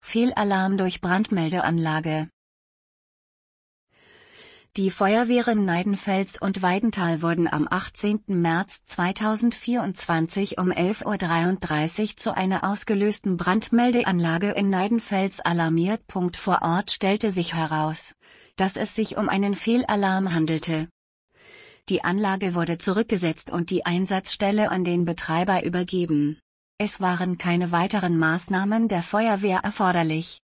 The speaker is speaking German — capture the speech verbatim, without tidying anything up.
Fehlalarm durch Brandmeldeanlage. Die Feuerwehren Neidenfels und Weidenthal wurden am achtzehnten März zweitausendvierundzwanzig um elf Uhr dreiunddreißig zu einer ausgelösten Brandmeldeanlage in Neidenfels alarmiert. Vor Ort stellte sich heraus, dass es sich um einen Fehlalarm handelte. Die Anlage wurde zurückgesetzt und die Einsatzstelle an den Betreiber übergeben. Es waren keine weiteren Maßnahmen der Feuerwehr erforderlich.